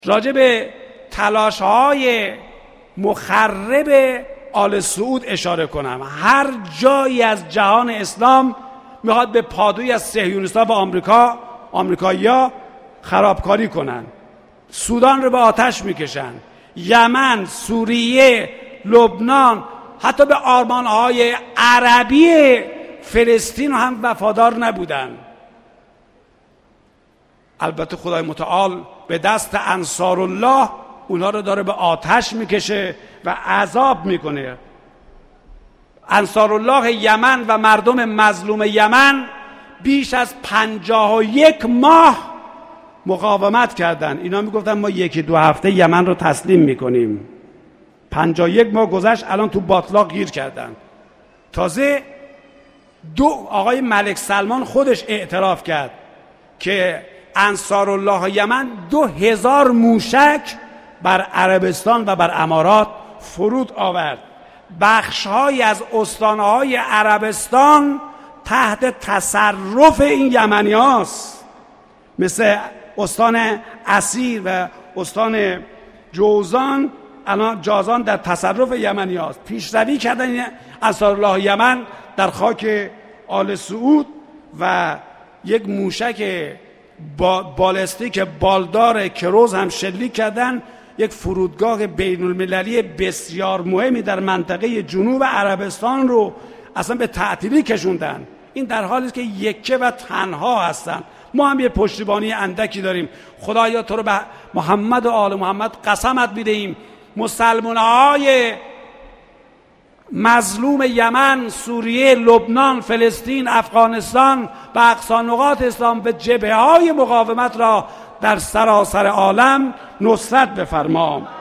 راجع به تلاش‌های مخرب آل سعود اشاره کنم. هر جایی از جهان اسلام میخواد به پادوی از صهیونیست‌ها و آمریکایی‌ها خرابکاری کنن. سودان رو به آتش میکشن، یمن، سوریه، لبنان، حتی به آرمان‌های عربی فلسطین هم وفادار نبودن. البته خدای متعال به دست انصارالله اونها رو داره به آتش میکشه و عذاب میکنه. انصارالله یمن و مردم مظلوم یمن بیش از 51 ماه مقاومت کردن. اینا میگفتن ما 1-2 هفته یمن رو تسلیم میکنیم. 51 ماه گذشت، الان تو باطلاق گیر کردن. تازه آقای ملک سلمان خودش اعتراف کرد که انصارالله یمن 2000 موشک بر عربستان و بر امارات فرود آورد. بخش‌هایی از استان‌های عربستان تحت تصرف این یمنی‌هاست، مثل استان اسیر و استان جازان در تصرف یمنی‌هاست. پیشروی کردن انصارالله یمن در خاک آل سعود و یک موشک بالستیک بالدار کروز هم شلیک کردن. یک فرودگاه بین المللی بسیار مهمی در منطقه جنوب عربستان رو اصلا به تعطیلی کشوندن. این در حالی است که یکه و تنها هستن. ما هم یه پشتیبانی اندکی داریم. خدایا تو رو به محمد و آل محمد قسمت میدهیم مسلمان‌های مظلوم یمن، سوریه، لبنان، فلسطین، افغانستان و اقصی نقاط اسلام به جبهه‌های مقاومت را در سراسر عالم نصرت بفرما.